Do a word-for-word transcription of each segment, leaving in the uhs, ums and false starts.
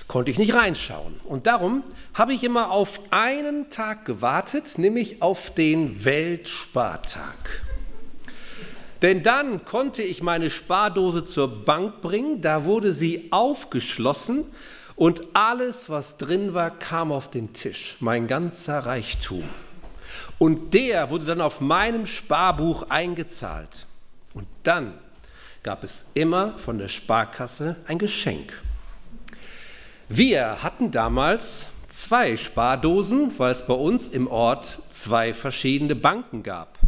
konnte ich nicht reinschauen. Und darum habe ich immer auf einen Tag gewartet, nämlich auf den Weltspartag. Denn dann konnte ich meine Spardose zur Bank bringen, da wurde sie aufgeschlossen und alles, was drin war, kam auf den Tisch, mein ganzer Reichtum. Und der wurde dann auf meinem Sparbuch eingezahlt. Und dann gab es immer von der Sparkasse ein Geschenk. Wir hatten damals zwei Spardosen, weil es bei uns im Ort zwei verschiedene Banken gab.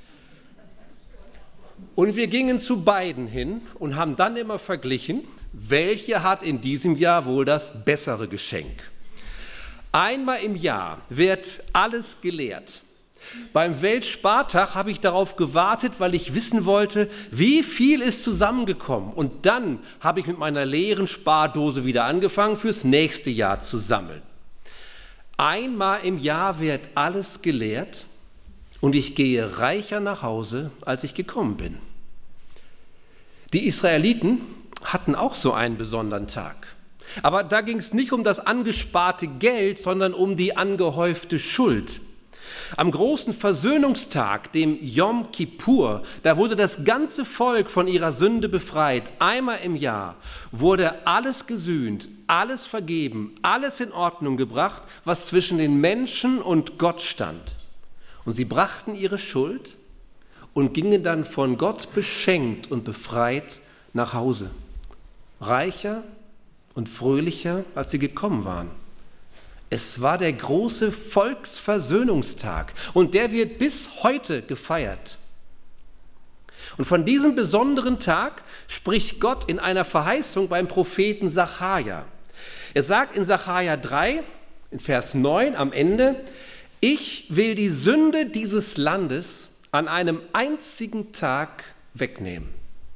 Und wir gingen zu beiden hin und haben dann immer verglichen, welche hat in diesem Jahr wohl das bessere Geschenk. Einmal im Jahr wird alles geleert. Beim Weltspartag habe ich darauf gewartet, weil ich wissen wollte, wie viel ist zusammengekommen. Und dann habe ich mit meiner leeren Spardose wieder angefangen, fürs nächste Jahr zu sammeln. Einmal im Jahr wird alles geleert und ich gehe reicher nach Hause, als ich gekommen bin. Die Israeliten hatten auch so einen besonderen Tag. Aber da ging es nicht um das angesparte Geld, sondern um die angehäufte Schuld. Am großen Versöhnungstag, dem Yom Kippur, da wurde das ganze Volk von ihrer Sünde befreit. Einmal im Jahr wurde alles gesühnt, alles vergeben, alles in Ordnung gebracht, was zwischen den Menschen und Gott stand. Und sie brachten ihre Schuld und gingen dann von Gott beschenkt und befreit nach Hause. Reicher und fröhlicher, als sie gekommen waren. Es war der große Volksversöhnungstag und der wird bis heute gefeiert. Und von diesem besonderen Tag spricht Gott in einer Verheißung beim Propheten Sacharja. Er sagt in Sacharja drei, in Vers neun am Ende, ich will die Sünde dieses Landes an einem einzigen Tag wegnehmen.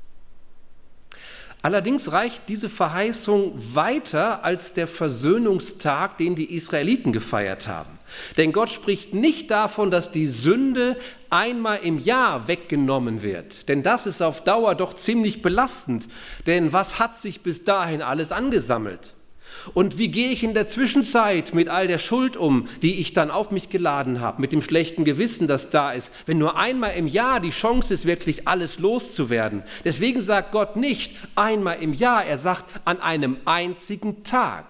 Allerdings reicht diese Verheißung weiter als der Versöhnungstag, den die Israeliten gefeiert haben. Denn Gott spricht nicht davon, dass die Sünde einmal im Jahr weggenommen wird. Denn das ist auf Dauer doch ziemlich belastend. Denn was hat sich bis dahin alles angesammelt? Und wie gehe ich in der Zwischenzeit mit all der Schuld um, die ich dann auf mich geladen habe, mit dem schlechten Gewissen, das da ist, wenn nur einmal im Jahr die Chance ist, wirklich alles loszuwerden? Deswegen sagt Gott nicht einmal im Jahr, er sagt an einem einzigen Tag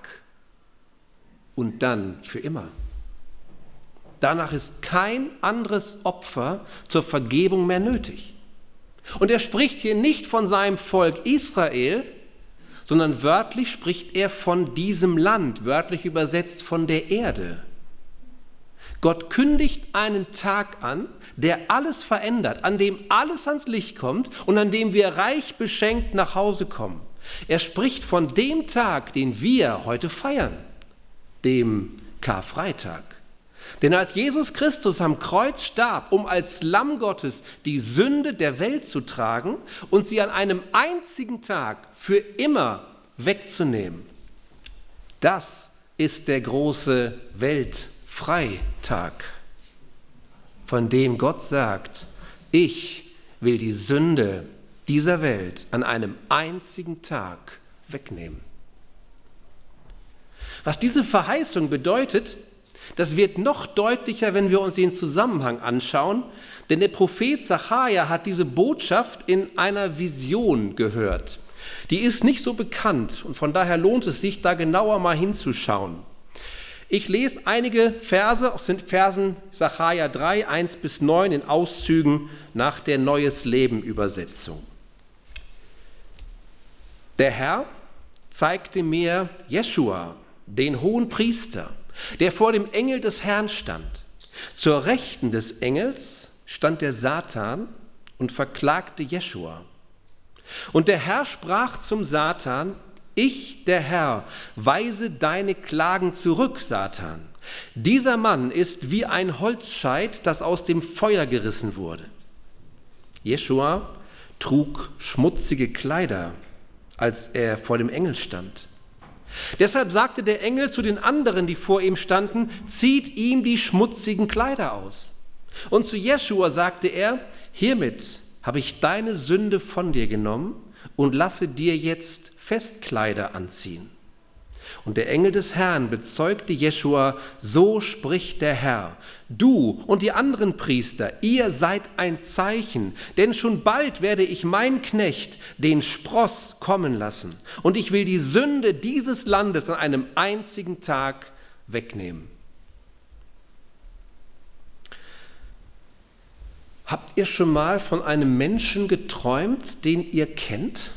und dann für immer. Danach ist kein anderes Opfer zur Vergebung mehr nötig. Und er spricht hier nicht von seinem Volk Israel, sondern wörtlich spricht er von diesem Land, wörtlich übersetzt von der Erde. Gott kündigt einen Tag an, der alles verändert, an dem alles ans Licht kommt und an dem wir reich beschenkt nach Hause kommen. Er spricht von dem Tag, den wir heute feiern, dem Karfreitag. Denn als Jesus Christus am Kreuz starb, um als Lamm Gottes die Sünde der Welt zu tragen und sie an einem einzigen Tag für immer wegzunehmen, das ist der große Weltfreitag, von dem Gott sagt, ich will die Sünde dieser Welt an einem einzigen Tag wegnehmen. Was diese Verheißung bedeutet, das wird noch deutlicher, wenn wir uns den Zusammenhang anschauen, denn der Prophet Sacharja hat diese Botschaft in einer Vision gehört. Die ist nicht so bekannt und von daher lohnt es sich, da genauer mal hinzuschauen. Ich lese einige Verse aus den Versen Sacharja drei, eins bis neun in Auszügen nach der Neues Leben Übersetzung. Der Herr zeigte mir Jeschua, den hohen Priester, der vor dem Engel des Herrn stand. Zur Rechten des Engels stand der Satan und verklagte Jeschua. Und der Herr sprach zum Satan, ich, der Herr, weise deine Klagen zurück, Satan. Dieser Mann ist wie ein Holzscheit, das aus dem Feuer gerissen wurde. Jeschua trug schmutzige Kleider, als er vor dem Engel stand. Deshalb sagte der Engel zu den anderen, die vor ihm standen, zieht ihm die schmutzigen Kleider aus. Und zu Jeschua sagte er, hiermit habe ich deine Sünde von dir genommen und lasse dir jetzt Festkleider anziehen. Und der Engel des Herrn bezeugte Jeschua, so spricht der Herr, du und die anderen Priester, ihr seid ein Zeichen, denn schon bald werde ich meinen Knecht, den Spross, kommen lassen. Und ich will die Sünde dieses Landes an einem einzigen Tag wegnehmen. Habt ihr schon mal von einem Menschen geträumt, den ihr kennt?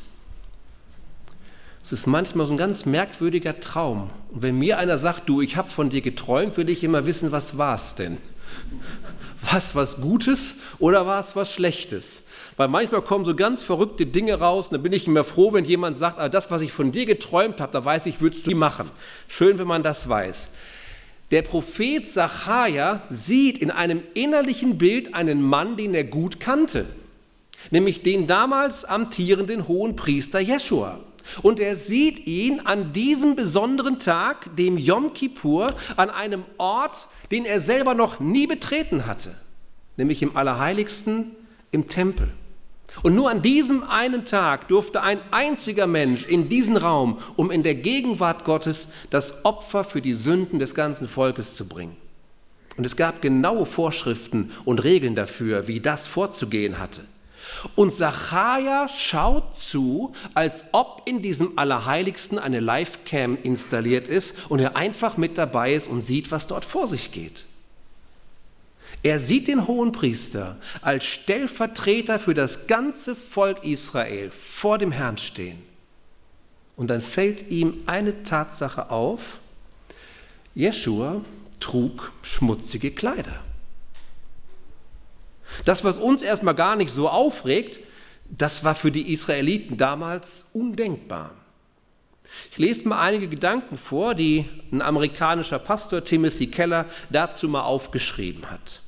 Es ist manchmal so ein ganz merkwürdiger Traum. Und wenn mir einer sagt, du, ich habe von dir geträumt, will ich immer wissen, was war es denn? War es was Gutes oder war es was Schlechtes? Weil manchmal kommen so ganz verrückte Dinge raus und dann bin ich immer froh, wenn jemand sagt, ah, das, was ich von dir geträumt habe, da weiß ich, würdest du machen. Schön, wenn man das weiß. Der Prophet Sacharja sieht in einem innerlichen Bild einen Mann, den er gut kannte, nämlich den damals amtierenden Hohenpriester Jeschua. Und er sieht ihn an diesem besonderen Tag, dem Jom Kippur, an einem Ort, den er selber noch nie betreten hatte, nämlich im Allerheiligsten, im Tempel. Und nur an diesem einen Tag durfte ein einziger Mensch in diesen Raum, um in der Gegenwart Gottes das Opfer für die Sünden des ganzen Volkes zu bringen. Und es gab genaue Vorschriften und Regeln dafür, wie das vorzugehen hatte. Und Sacharja schaut zu, als ob in diesem Allerheiligsten eine Livecam installiert ist und er einfach mit dabei ist und sieht, was dort vor sich geht. Er sieht den Hohenpriester als Stellvertreter für das ganze Volk Israel vor dem Herrn stehen. Und dann fällt ihm eine Tatsache auf: Jeschua trug schmutzige Kleider. Das, was uns erstmal gar nicht so aufregt, das war für die Israeliten damals undenkbar. Ich lese mal einige Gedanken vor, die ein amerikanischer Pastor, Timothy Keller, dazu mal aufgeschrieben hat.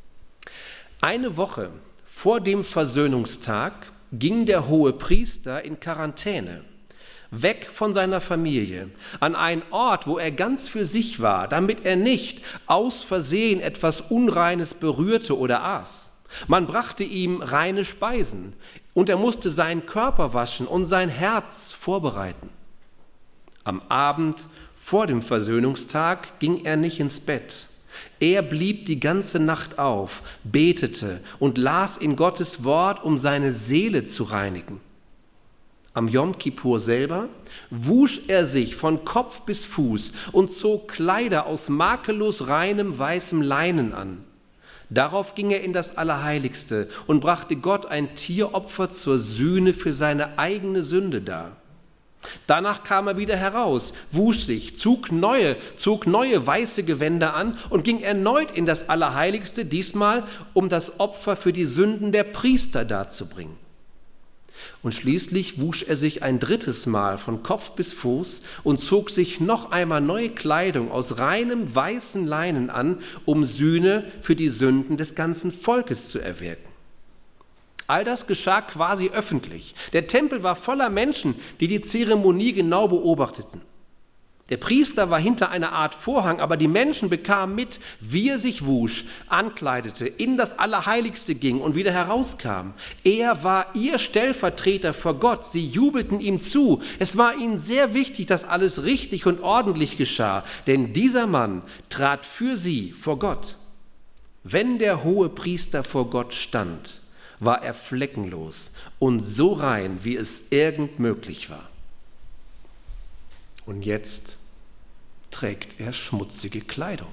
Eine Woche vor dem Versöhnungstag ging der Hohepriester in Quarantäne, weg von seiner Familie, an einen Ort, wo er ganz für sich war, damit er nicht aus Versehen etwas Unreines berührte oder aß. Man brachte ihm reine Speisen und er musste seinen Körper waschen und sein Herz vorbereiten. Am Abend vor dem Versöhnungstag ging er nicht ins Bett. Er blieb die ganze Nacht auf, betete und las in Gottes Wort, um seine Seele zu reinigen. Am Jom Kippur selber wusch er sich von Kopf bis Fuß und zog Kleider aus makellos reinem weißem Leinen an. Darauf ging er in das Allerheiligste und brachte Gott ein Tieropfer zur Sühne für seine eigene Sünde dar. Danach kam er wieder heraus, wusch sich, zog neue, zog neue weiße Gewänder an und ging erneut in das Allerheiligste, diesmal um das Opfer für die Sünden der Priester darzubringen. Und schließlich wusch er sich ein drittes Mal von Kopf bis Fuß und zog sich noch einmal neue Kleidung aus reinem weißen Leinen an, um Sühne für die Sünden des ganzen Volkes zu erwirken. All das geschah quasi öffentlich. Der Tempel war voller Menschen, die die Zeremonie genau beobachteten. Der Priester war hinter einer Art Vorhang, aber die Menschen bekamen mit, wie er sich wusch, ankleidete, in das Allerheiligste ging und wieder herauskam. Er war ihr Stellvertreter vor Gott. Sie jubelten ihm zu. Es war ihnen sehr wichtig, dass alles richtig und ordentlich geschah, denn dieser Mann trat für sie vor Gott. Wenn der Hohepriester vor Gott stand, war er fleckenlos und so rein, wie es irgend möglich war. Und jetzt trägt er schmutzige Kleidung.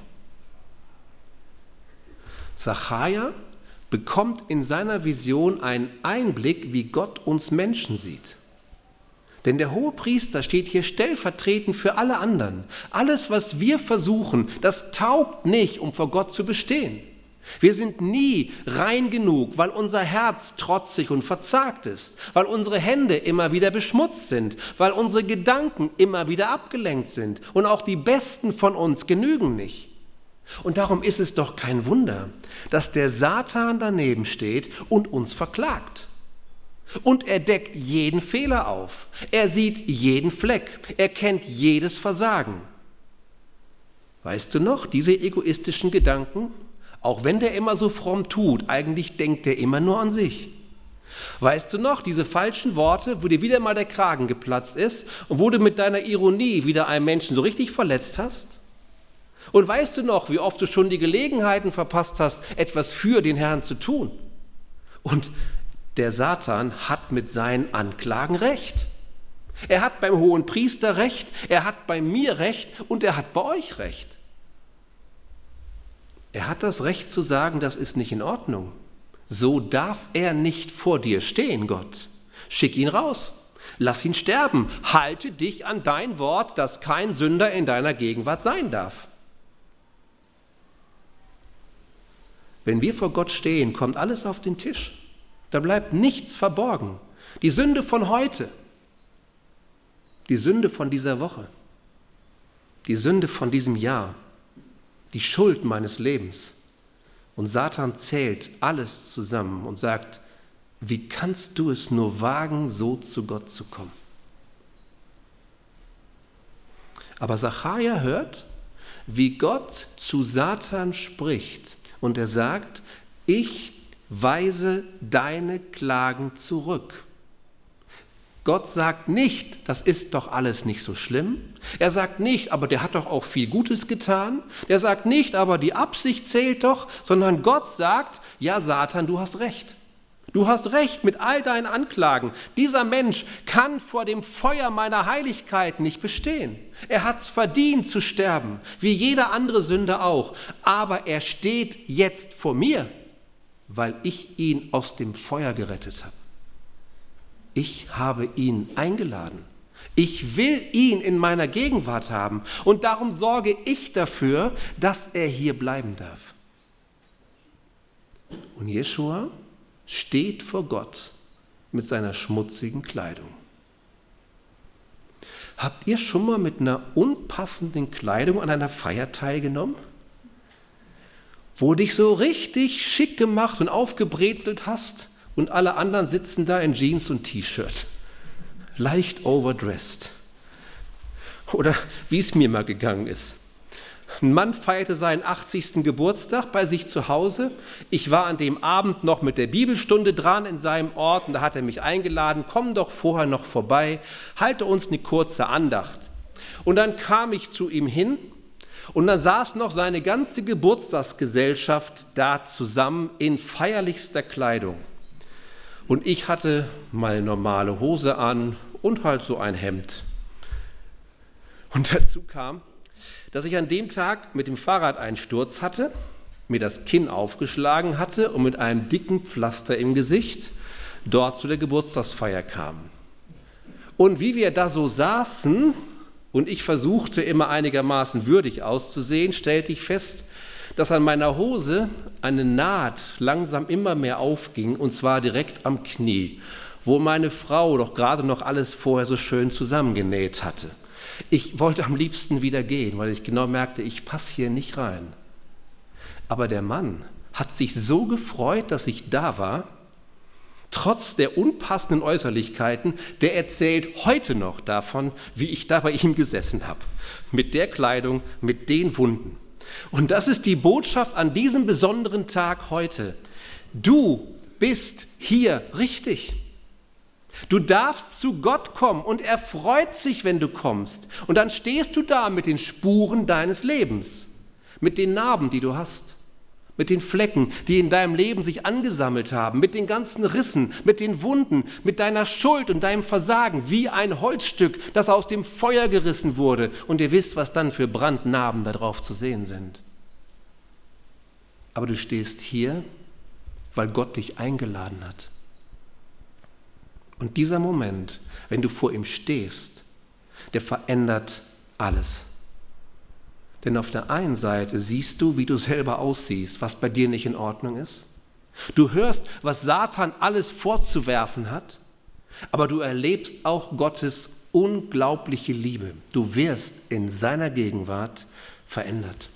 Sacharja bekommt in seiner Vision einen Einblick, wie Gott uns Menschen sieht. Denn der Hohepriester steht hier stellvertretend für alle anderen. Alles, was wir versuchen, das taugt nicht, um vor Gott zu bestehen. Wir sind nie rein genug, weil unser Herz trotzig und verzagt ist, weil unsere Hände immer wieder beschmutzt sind, weil unsere Gedanken immer wieder abgelenkt sind und auch die Besten von uns genügen nicht. Und darum ist es doch kein Wunder, dass der Satan daneben steht und uns verklagt. Und er deckt jeden Fehler auf, er sieht jeden Fleck, er kennt jedes Versagen. Weißt du noch, diese egoistischen Gedanken? Auch wenn der immer so fromm tut, eigentlich denkt er immer nur an sich. Weißt du noch, diese falschen Worte, wo dir wieder mal der Kragen geplatzt ist und wo du mit deiner Ironie wieder einen Menschen so richtig verletzt hast? Und weißt du noch, wie oft du schon die Gelegenheiten verpasst hast, etwas für den Herrn zu tun? Und der Satan hat mit seinen Anklagen recht. Er hat beim Hohenpriester recht, er hat bei mir recht und er hat bei euch recht. Er hat das Recht zu sagen, das ist nicht in Ordnung. So darf er nicht vor dir stehen, Gott. Schick ihn raus. Lass ihn sterben. Halte dich an dein Wort, dass kein Sünder in deiner Gegenwart sein darf. Wenn wir vor Gott stehen, kommt alles auf den Tisch. Da bleibt nichts verborgen. Die Sünde von heute, die Sünde von dieser Woche, die Sünde von diesem Jahr, die Schuld meines Lebens. Und Satan zählt alles zusammen und sagt, wie kannst du es nur wagen, so zu Gott zu kommen? Aber Sacharja hört, wie Gott zu Satan spricht und er sagt, ich weise deine Klagen zurück. Gott sagt nicht, das ist doch alles nicht so schlimm. Er sagt nicht, aber der hat doch auch viel Gutes getan. Der sagt nicht, aber die Absicht zählt doch, sondern Gott sagt, ja Satan, du hast recht. Du hast recht mit all deinen Anklagen. Dieser Mensch kann vor dem Feuer meiner Heiligkeit nicht bestehen. Er hat es verdient zu sterben, wie jeder andere Sünder auch. Aber er steht jetzt vor mir, weil ich ihn aus dem Feuer gerettet habe. Ich habe ihn eingeladen. Ich will ihn in meiner Gegenwart haben und darum sorge ich dafür, dass er hier bleiben darf. Und Jeschua steht vor Gott mit seiner schmutzigen Kleidung. Habt ihr schon mal mit einer unpassenden Kleidung an einer Feier teilgenommen? Wo du dich so richtig schick gemacht und aufgebrezelt hast und alle anderen sitzen da in Jeans und T-Shirt, leicht overdressed. Oder wie es mir mal gegangen ist. Ein Mann feierte seinen achtzigsten Geburtstag bei sich zu Hause. Ich war an dem Abend noch mit der Bibelstunde dran in seinem Ort und da hat er mich eingeladen, komm doch vorher noch vorbei, halte uns eine kurze Andacht. Und dann kam ich zu ihm hin und dann saß noch seine ganze Geburtstagsgesellschaft da zusammen in feierlichster Kleidung. Und ich hatte meine normale Hose an und halt so ein Hemd. Und dazu kam, dass ich an dem Tag mit dem Fahrrad einen Sturz hatte, mir das Kinn aufgeschlagen hatte und mit einem dicken Pflaster im Gesicht dort zu der Geburtstagsfeier kam. Und wie wir da so saßen und ich versuchte immer einigermaßen würdig auszusehen, stellte ich fest, dass an meiner Hose eine Naht langsam immer mehr aufging und zwar direkt am Knie, wo meine Frau doch gerade noch alles vorher so schön zusammengenäht hatte. Ich wollte am liebsten wieder gehen, weil ich genau merkte, ich passe hier nicht rein. Aber der Mann hat sich so gefreut, dass ich da war, trotz der unpassenden Äußerlichkeiten, der erzählt heute noch davon, wie ich da bei ihm gesessen habe. Mit der Kleidung, mit den Wunden. Und das ist die Botschaft an diesem besonderen Tag heute. Du bist hier richtig. Du darfst zu Gott kommen und er freut sich, wenn du kommst. Und dann stehst du da mit den Spuren deines Lebens, mit den Narben, die du hast, mit den Flecken, die in deinem Leben sich angesammelt haben, mit den ganzen Rissen, mit den Wunden, mit deiner Schuld und deinem Versagen, wie ein Holzstück, das aus dem Feuer gerissen wurde. Und ihr wisst, was dann für Brandnarben da drauf zu sehen sind. Aber du stehst hier, weil Gott dich eingeladen hat. Und dieser Moment, wenn du vor ihm stehst, der verändert alles. Denn auf der einen Seite siehst du, wie du selber aussiehst, was bei dir nicht in Ordnung ist. Du hörst, was Satan alles vorzuwerfen hat, aber du erlebst auch Gottes unglaubliche Liebe. Du wirst in seiner Gegenwart verändert.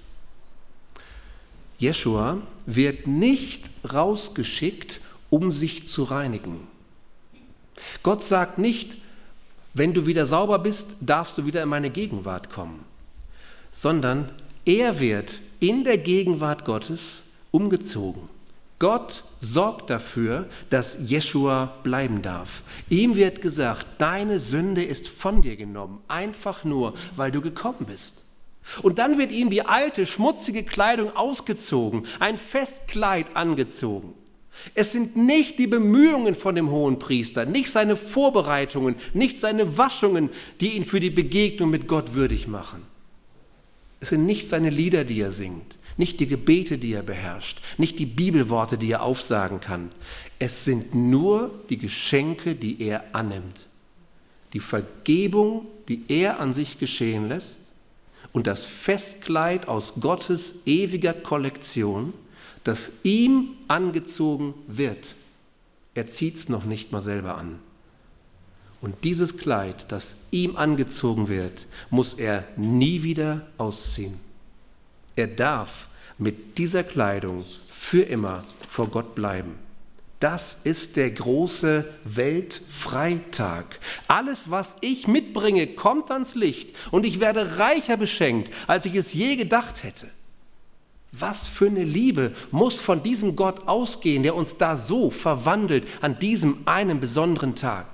Jeschua wird nicht rausgeschickt, um sich zu reinigen. Gott sagt nicht, wenn du wieder sauber bist, darfst du wieder in meine Gegenwart kommen, sondern er wird in der Gegenwart Gottes umgezogen. Gott sorgt dafür, dass Jeschua bleiben darf. Ihm wird gesagt, deine Sünde ist von dir genommen, einfach nur, weil du gekommen bist. Und dann wird ihm die alte, schmutzige Kleidung ausgezogen, ein Festkleid angezogen. Es sind nicht die Bemühungen von dem Hohenpriester, nicht seine Vorbereitungen, nicht seine Waschungen, die ihn für die Begegnung mit Gott würdig machen. Es sind nicht seine Lieder, die er singt, nicht die Gebete, die er beherrscht, nicht die Bibelworte, die er aufsagen kann. Es sind nur die Geschenke, die er annimmt. Die Vergebung, die er an sich geschehen lässt und das Festkleid aus Gottes ewiger Kollektion, das ihm angezogen wird. Er zieht es noch nicht mal selber an. Und dieses Kleid, das ihm angezogen wird, muss er nie wieder ausziehen. Er darf mit dieser Kleidung für immer vor Gott bleiben. Das ist der große Weltfreitag. Alles, was ich mitbringe, kommt ans Licht und ich werde reicher beschenkt, als ich es je gedacht hätte. Was für eine Liebe muss von diesem Gott ausgehen, der uns da so verwandelt an diesem einen besonderen Tag.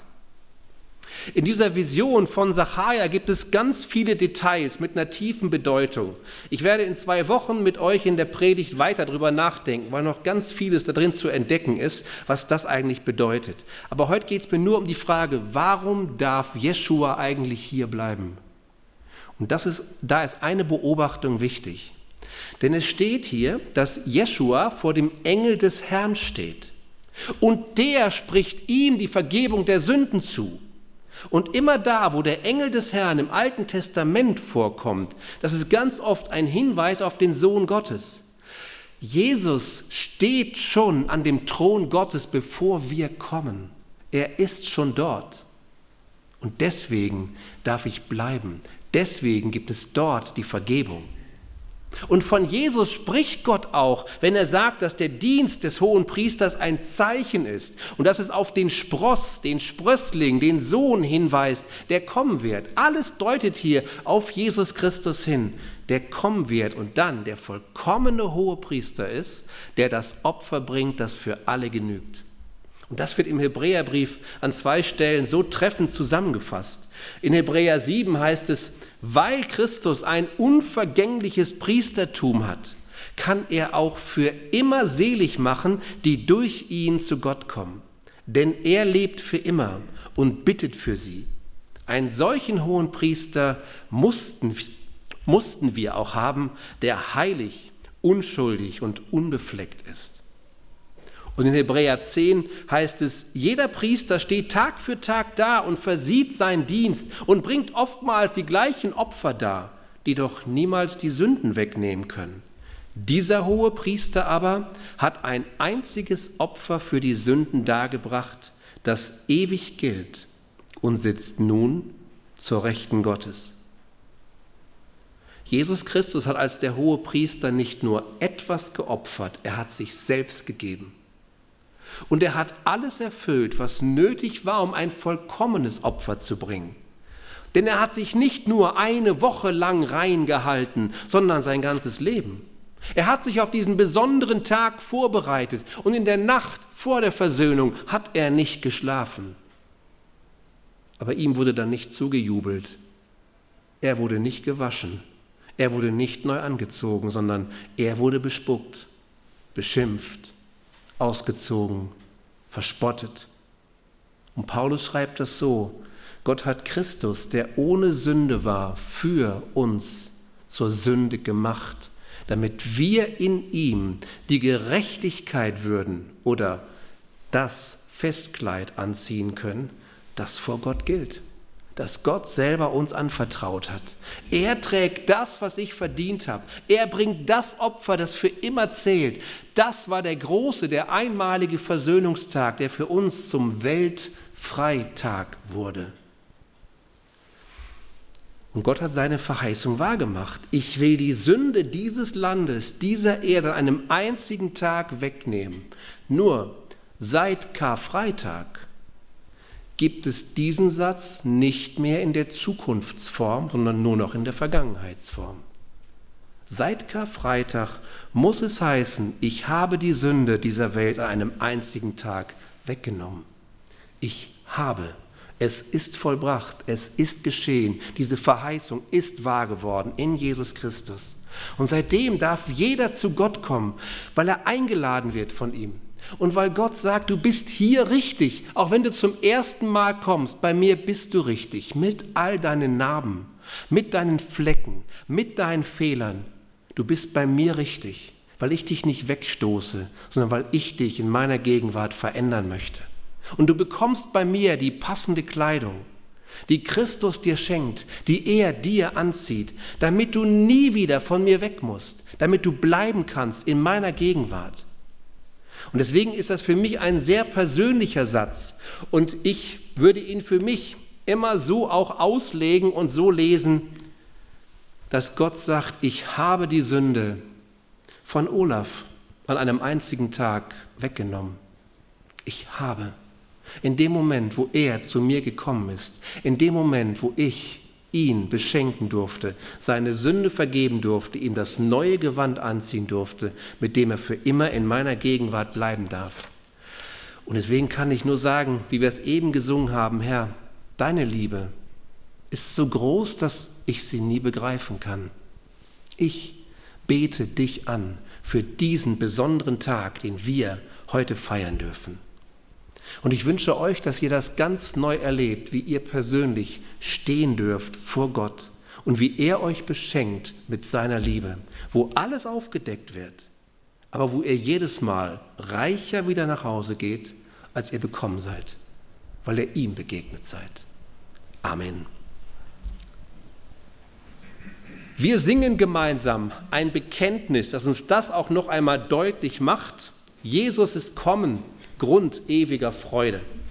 In dieser Vision von Sacharja gibt es ganz viele Details mit einer tiefen Bedeutung. Ich werde in zwei Wochen mit euch in der Predigt weiter darüber nachdenken, weil noch ganz vieles da drin zu entdecken ist, was das eigentlich bedeutet. Aber heute geht es mir nur um die Frage, warum darf Jeschua eigentlich hier bleiben? Und das ist, da ist eine Beobachtung wichtig. Denn es steht hier, dass Jeschua vor dem Engel des Herrn steht. Und der spricht ihm die Vergebung der Sünden zu. Und immer da, wo der Engel des Herrn im Alten Testament vorkommt, das ist ganz oft ein Hinweis auf den Sohn Gottes. Jesus steht schon an dem Thron Gottes, bevor wir kommen. Er ist schon dort. Und deswegen darf ich bleiben. Deswegen gibt es dort die Vergebung. Und von Jesus spricht Gott auch, wenn er sagt, dass der Dienst des Hohenpriesters ein Zeichen ist und dass es auf den Spross, den Sprössling, den Sohn hinweist, der kommen wird. Alles deutet hier auf Jesus Christus hin, der kommen wird und dann der vollkommene Hohepriester ist, der das Opfer bringt, das für alle genügt. Und das wird im Hebräerbrief an zwei Stellen so treffend zusammengefasst. In Hebräer sieben heißt es, weil Christus ein unvergängliches Priestertum hat, kann er auch für immer selig machen, die durch ihn zu Gott kommen. Denn er lebt für immer und bittet für sie. Einen solchen hohen Priester mussten, mussten wir auch haben, der heilig, unschuldig und unbefleckt ist. Und in Hebräer zehn heißt es, jeder Priester steht Tag für Tag da und versieht seinen Dienst und bringt oftmals die gleichen Opfer dar, die doch niemals die Sünden wegnehmen können. Dieser hohe Priester aber hat ein einziges Opfer für die Sünden dargebracht, das ewig gilt und sitzt nun zur Rechten Gottes. Jesus Christus hat als der hohe Priester nicht nur etwas geopfert, er hat sich selbst gegeben. Und er hat alles erfüllt, was nötig war, um ein vollkommenes Opfer zu bringen. Denn er hat sich nicht nur eine Woche lang rein gehalten, sondern sein ganzes Leben. Er hat sich auf diesen besonderen Tag vorbereitet und in der Nacht vor der Versöhnung hat er nicht geschlafen. Aber ihm wurde dann nicht zugejubelt. Er wurde nicht gewaschen. Er wurde nicht neu angezogen, sondern er wurde bespuckt, beschimpft, ausgezogen, verspottet. Und Paulus schreibt das so, Gott hat Christus, der ohne Sünde war, für uns zur Sünde gemacht, damit wir in ihm die Gerechtigkeit würden oder das Festkleid anziehen können, das vor Gott gilt, das Gott selber uns anvertraut hat. Er trägt das, was ich verdient habe. Er bringt das Opfer, das für immer zählt. Das war der große, der einmalige Versöhnungstag, der für uns zum Weltfreitag wurde. Und Gott hat seine Verheißung wahrgemacht. Ich will die Sünde dieses Landes, dieser Erde an einem einzigen Tag wegnehmen. Nur seit Karfreitag gibt es diesen Satz nicht mehr in der Zukunftsform, sondern nur noch in der Vergangenheitsform. Seit Karfreitag muss es heißen, ich habe die Sünde dieser Welt an einem einzigen Tag weggenommen. Ich habe. Es ist vollbracht, es ist geschehen. Diese Verheißung ist wahr geworden in Jesus Christus. Und seitdem darf jeder zu Gott kommen, weil er eingeladen wird von ihm. Und weil Gott sagt, du bist hier richtig, auch wenn du zum ersten Mal kommst, bei mir bist du richtig, mit all deinen Narben, mit deinen Flecken, mit deinen Fehlern. Du bist bei mir richtig, weil ich dich nicht wegstoße, sondern weil ich dich in meiner Gegenwart verändern möchte. Und du bekommst bei mir die passende Kleidung, die Christus dir schenkt, die er dir anzieht, damit du nie wieder von mir weg musst, damit du bleiben kannst in meiner Gegenwart. Und deswegen ist das für mich ein sehr persönlicher Satz und ich würde ihn für mich immer so auch auslegen und so lesen, dass Gott sagt, ich habe die Sünde von Olaf an einem einzigen Tag weggenommen. Ich habe. In dem Moment, wo er zu mir gekommen ist, in dem Moment, wo ich ihn beschenken durfte, seine Sünde vergeben durfte, ihm das neue Gewand anziehen durfte, mit dem er für immer in meiner Gegenwart bleiben darf. Und deswegen kann ich nur sagen, wie wir es eben gesungen haben, Herr, deine Liebe ist so groß, dass ich sie nie begreifen kann. Ich bete dich an für diesen besonderen Tag, den wir heute feiern dürfen. Und ich wünsche euch, dass ihr das ganz neu erlebt, wie ihr persönlich stehen dürft vor Gott und wie er euch beschenkt mit seiner Liebe, wo alles aufgedeckt wird, aber wo ihr jedes Mal reicher wieder nach Hause geht, als ihr bekommen seid, weil ihr ihm begegnet seid. Amen. Wir singen gemeinsam ein Bekenntnis, das uns das auch noch einmal deutlich macht. Jesus ist kommen, Grund ewiger Freude.